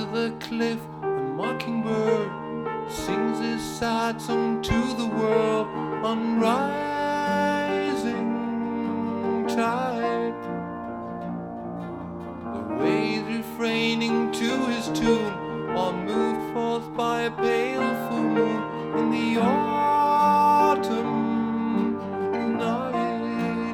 the cliff, the mockingbird sings his sad song to the world on rising tide. The waves refraining to his tune are moved forth by a pale full moon in the autumn night.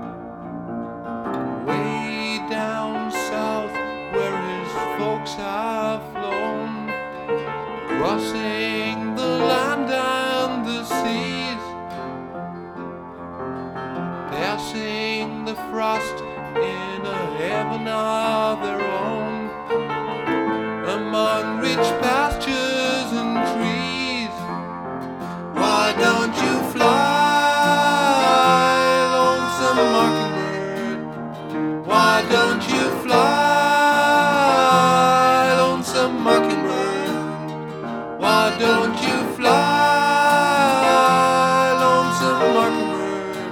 Way down south where his folks have flown, crossing the land and the seas, passing the frost in a heaven of their own, among rich pastures and trees. Why don't you fly, lonesome mockingbird? Why don't you fly, lonesome mockingbird? Why don't you fly, lonesome mockingbird?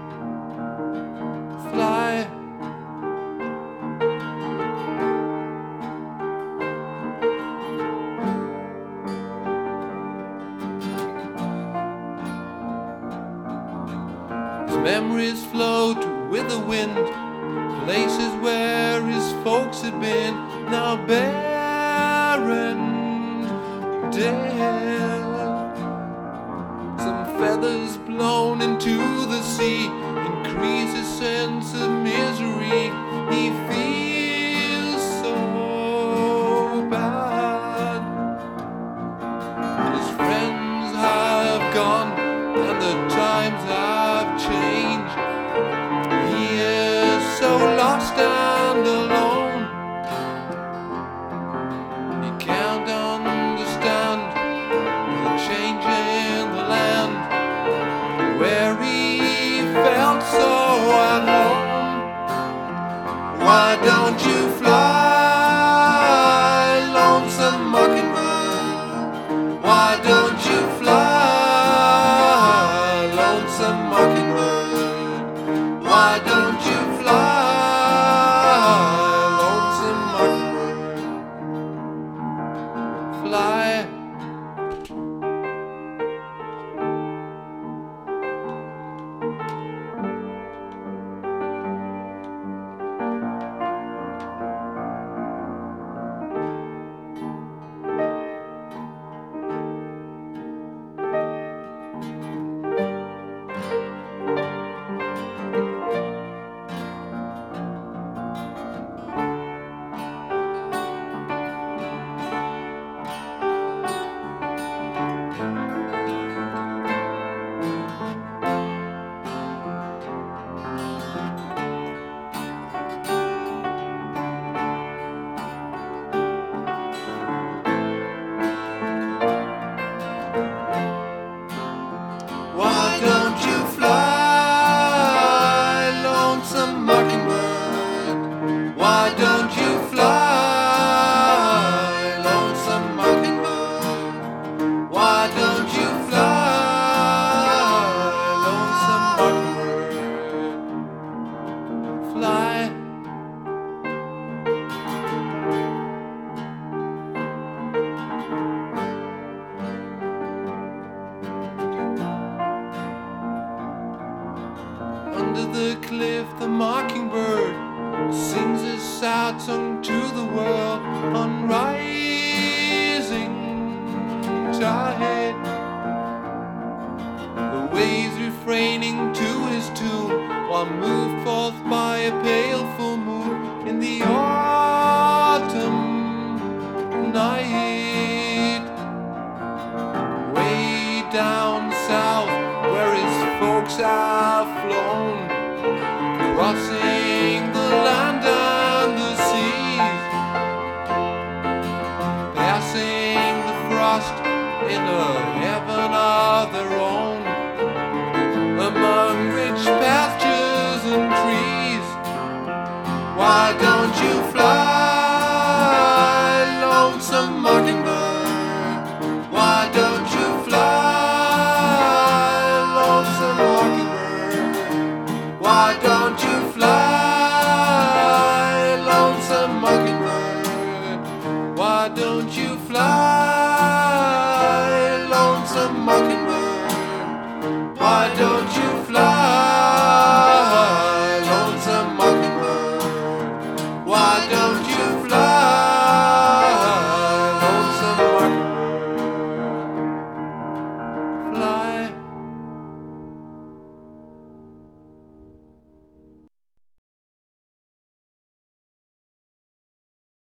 Fly. His memories float with the wind, places where his folks had been, now barren, dead. Some feathers blown into the sea increase his sense of misery. He feels so bad. His friends have gone and the times have changed. He is so lost and alone. He can't understand the change in the land where he felt so at home. Why don't you fly, lonesome mockingbird? Why don't you fly, lonesome mockingbird? Why don't you fly, lonesome mockingbird? Fly. Why don't you fly, lonesome mockingbird? Why don't you fly, lonesome mockingbird? Why don't you fly, lonesome mockingbird? Fly. Under the cliff, the mockingbird sings his sad song to the world on rising tide. The waves refraining to his tune while moved forth by a pale full moon in the autumn night. Way down south where his folks have flown, crossing the land and the seas, passing the frost in a heaven of their own, among rich pastures and trees. Why don't you fly, lonesome